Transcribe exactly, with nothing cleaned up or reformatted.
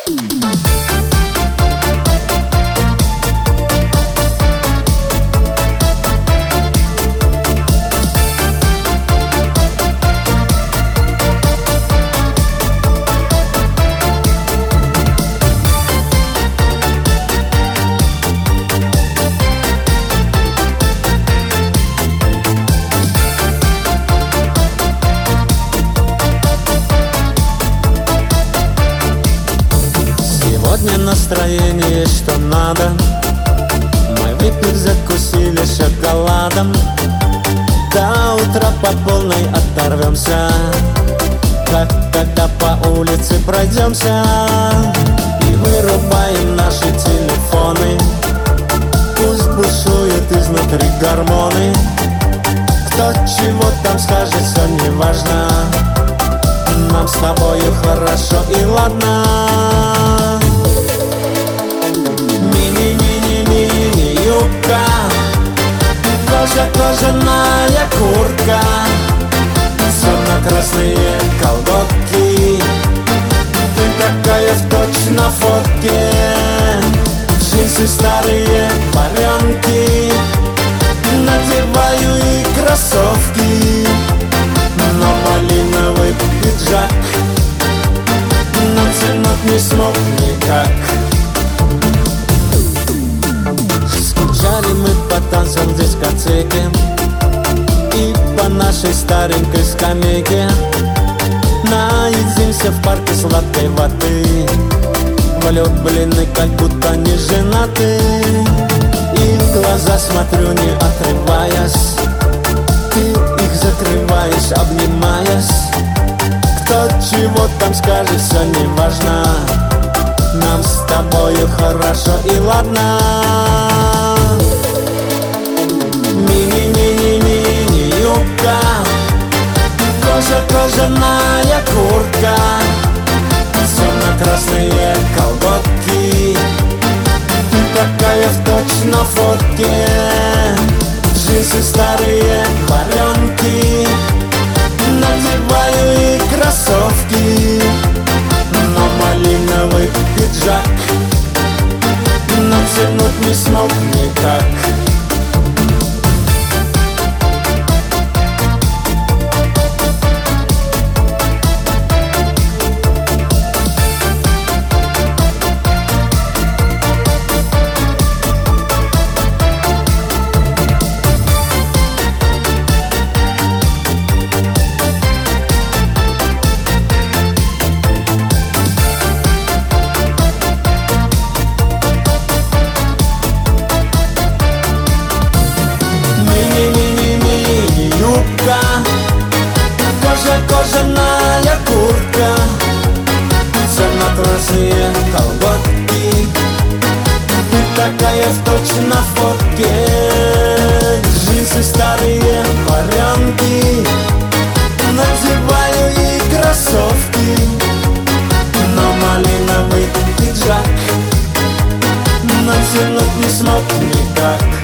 Сегодня настроение что надо. Мы выпили, закусили шоколадом. До утра по полной оторвемся, как когда по улице пройдемся. И вырубаем наши телефоны, пусть бушуют изнутри гормоны. Кто чего там скажет, все не важно. Нам с тобою хорошо и ладно. Мини-мини-мини-юбка, кожа, кожаная куртка, темно-красные колготки. Ты такая в точь на фотке. Джинсы старые, варенки, надеваю и кроссовки. Но малиновый пиджак натянуть не смог никак. Скучали мы по танцам в дискотеке и по нашей старенькой скамейке. Наедимся в парке сладкой воды, влюблены, как будто не женаты. И в глаза смотрю, не отрываясь, ты их закрываешь, обнимаясь. Кто чего там скажет, все не важно. Нам с тобою хорошо и ладно. Мини-мини-мини-юбка, кожа, кожаная куртка, темно-красные колготки. Ты такая в точь на фотке. Джинсы старые, варенки, надеваю и кроссовки. Но малиновый пиджак натянуть не смог никак. Кожа, кожаная куртка, темно-красные колготки. Ты такая в точь на фотке. Джинсы старые, варенки, надеваю и кроссовки. Но малиновый пиджак натянуть не смог никак.